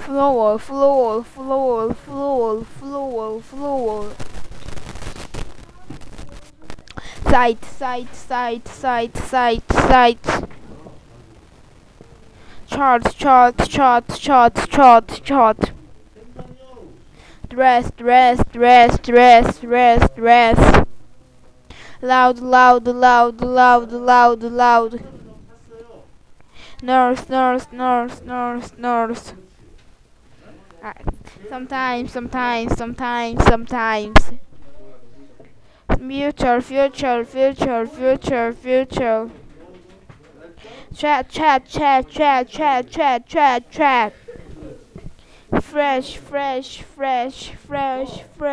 floor, floor, floor, floor, floor, floor. Side, side, side, side, side, side. Chart, chart, chart, chart, chart, chart. Rest, rest, rest, rest, rest, rest. Loud, loud, loud, loud, loud, loud. Nurse, nurse, nurse, nurse, nurse. Sometimes, sometimes, sometimes, sometimes. Future, future, future, future, future. Chat, chat, chat, chat, chat, chat, chat, chat. Fresh, fresh, fresh, fresh, fresh.